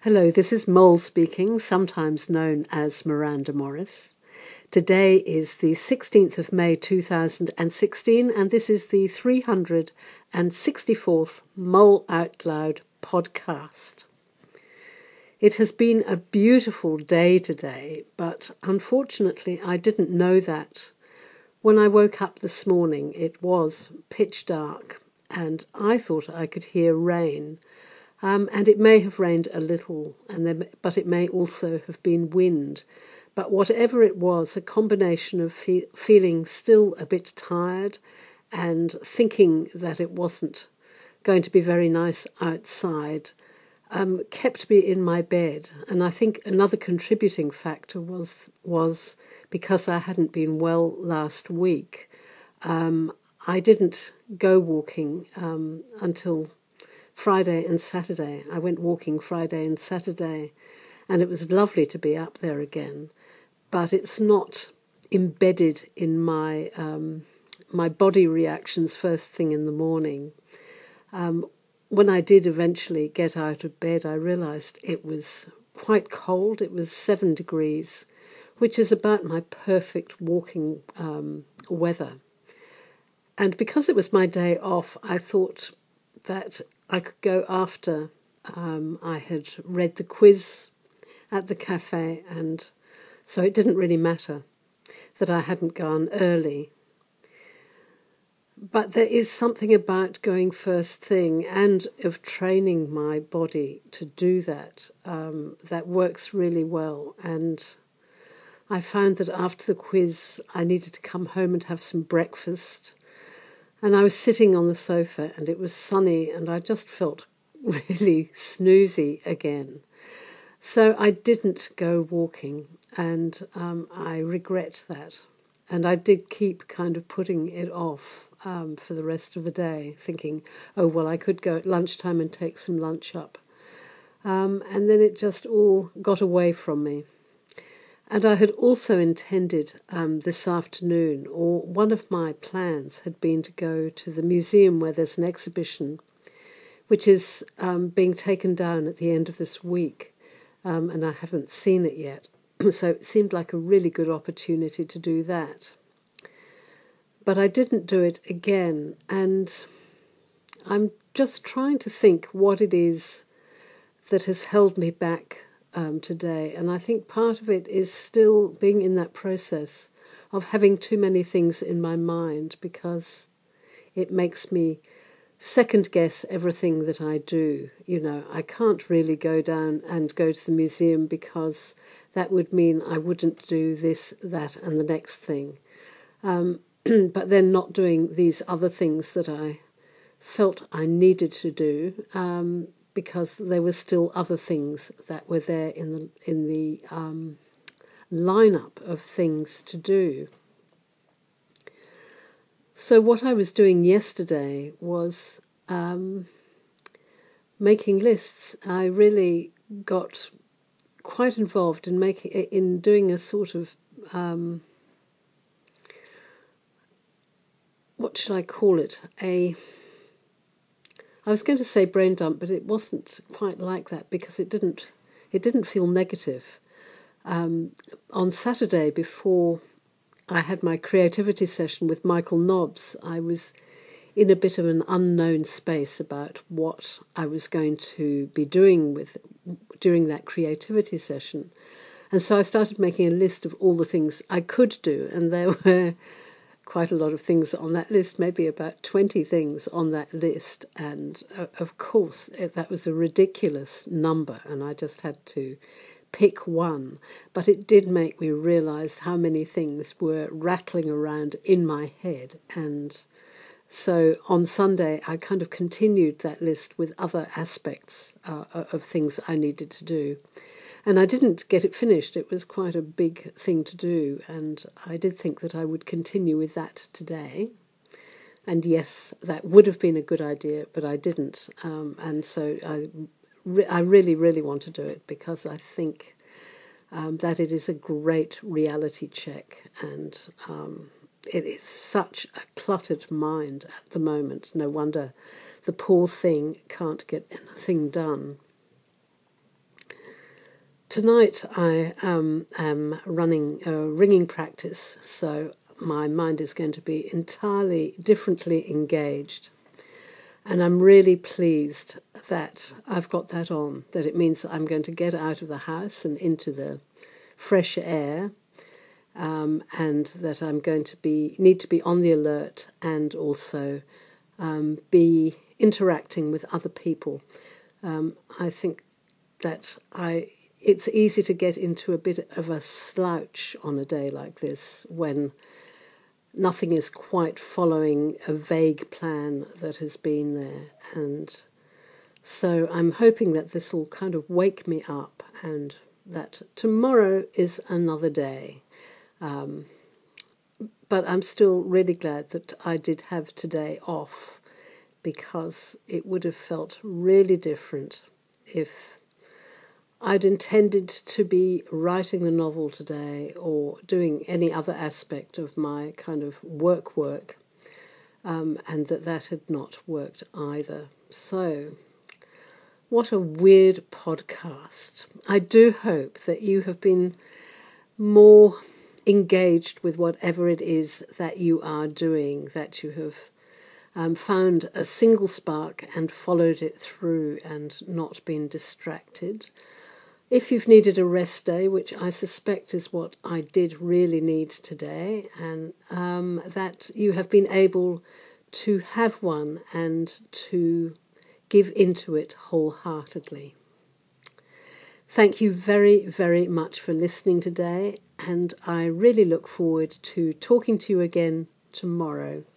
Hello, this is Mole speaking, sometimes known as Miranda Morris. Today is the 16th of May 2016, and this is the 364th Mole Out Loud podcast. It has been a beautiful day today, but unfortunately I didn't know that. When I woke up this morning, it was pitch dark, and I thought I could hear rain. And it may have rained a little, but it may also have been wind. But whatever it was, a combination of feeling still a bit tired and thinking that it wasn't going to be very nice outside kept me in my bed. And I think another contributing factor was because I hadn't been well last week. I didn't go walking until Friday and Saturday. I went walking Friday and Saturday, and it was lovely to be up there again. But it's not embedded in my my body reactions first thing in the morning. When I did eventually get out of bed, I realized it was quite cold. It was 7 degrees, which is about my perfect walking weather. And because it was my day off, I thought that I could go after I had read the quiz at the cafe, and so it didn't really matter that I hadn't gone early. But there is something about going first thing and of training my body to do that that works really well. And I found that after the quiz, I needed to come home and have some breakfast. And I was sitting on the sofa and it was sunny and I just felt really snoozy again. So I didn't go walking, and I regret that. And I did keep kind of putting it off for the rest of the day, thinking, oh, well, I could go at lunchtime and take some lunch up. And then it just all got away from me. And I had also intended this afternoon, or one of my plans had been to go to the museum where there's an exhibition, which is being taken down at the end of this week, and I haven't seen it yet. So it seemed like a really good opportunity to do that. But I didn't do it again, and I'm just trying to think what it is that has held me back today. And I think part of it is still being in that process of having too many things in my mind, because it makes me second guess everything that I do. You know, I can't really go down and go to the museum because that would mean I wouldn't do this, that, and the next thing. But then not doing these other things that I felt I needed to do, because there were still other things that were there in the lineup of things to do. So what I was doing yesterday was making lists. I really got quite involved in doing a sort of what should I call it? I was going to say brain dump, but it wasn't quite like that because it didn't feel negative. On Saturday, before I had my creativity session with Michael Nobbs, I was in a bit of an unknown space about what I was going to be doing during that creativity session. And so I started making a list of all the things I could do, and there were quite a lot of things on that list, maybe about 20 things on that list. And of course, that was a ridiculous number, and I just had to pick one. But it did make me realize how many things were rattling around in my head. And so on Sunday, I kind of continued that list with other aspects of things I needed to do. And I didn't get it finished. It was quite a big thing to do, and I did think that I would continue with that today. And yes, that would have been a good idea, but I didn't. And so I really, really want to do it because I think that it is a great reality check, and it is such a cluttered mind at the moment. No wonder the poor thing can't get anything done. Tonight I am running a ringing practice, so my mind is going to be entirely differently engaged. And I'm really pleased that I've got that on, that it means I'm going to get out of the house and into the fresh air, and that I'm going to need to be on the alert and also be interacting with other people. I think that it's easy to get into a bit of a slouch on a day like this when nothing is quite following a vague plan that has been there. And so I'm hoping that this will kind of wake me up and that tomorrow is another day. But I'm still really glad that I did have today off, because it would have felt really different if I'd intended to be writing the novel today or doing any other aspect of my kind of work, and that had not worked either. So, what a weird podcast. I do hope that you have been more engaged with whatever it is that you are doing, that you have found a single spark and followed it through and not been distracted. If you've needed a rest day, which I suspect is what I did really need today, and that you have been able to have one and to give into it wholeheartedly. Thank you very, very much for listening today, and I really look forward to talking to you again tomorrow.